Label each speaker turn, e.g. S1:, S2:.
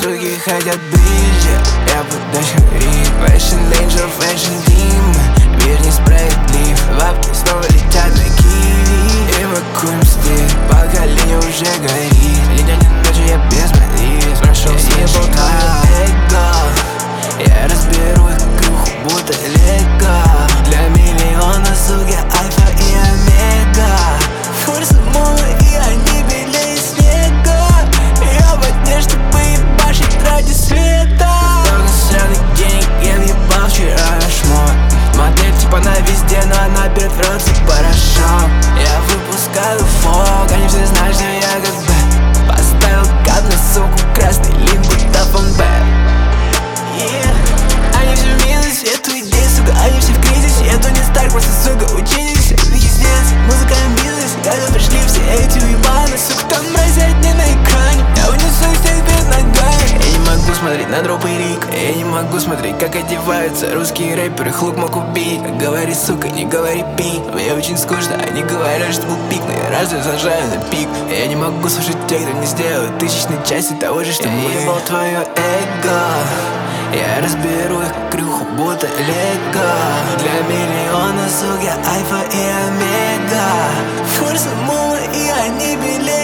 S1: суки хотят ближе, я подачу ритм. Fashion danger, fashion demon, мир несправедлив. Бабки снова летят на киви, эвакуем стиль, поколение уже горит. Летят ночи, я без молитв, прошел съебал твое эго. Я разберу их крюху, будто лего. Для миллиона, суки, альфа и омега. Форсы мола, и они белее снега. Я во дне, чтобы ебашить ради света. Столько сраных денег я въебал вчера шмот. Модель типа на везде, но она берет в рот порошок. Я выпускаю фок, они все знают, что я как бы поставил кап на суку, красный лик, будто фонбэк. Они все в минусе, эту идею, сука, они все в кризисе. Это не Старк, просто, сука, учились. Пиздец, музыка и бизнес. Когда пришли все эти уебаны, сука, там мрази одни на экране. Я унесу их всех вверх ногами. Я не могу смотреть на дропы Рика. Я не могу смотреть, как одеваются русские рэперы. Хлоп мог убить. Говори, сука, не говори пик. Мне очень скучно, они говорят, что был пик. Но я разве сажаю на пик. Я не могу слушать тех, кто не сделают тысячной части того же, что мы. Ебал твое эго. Я разберу их крюху, будто лего. Для миллиона, сука, альфа и омега. Форсы мола, и они белее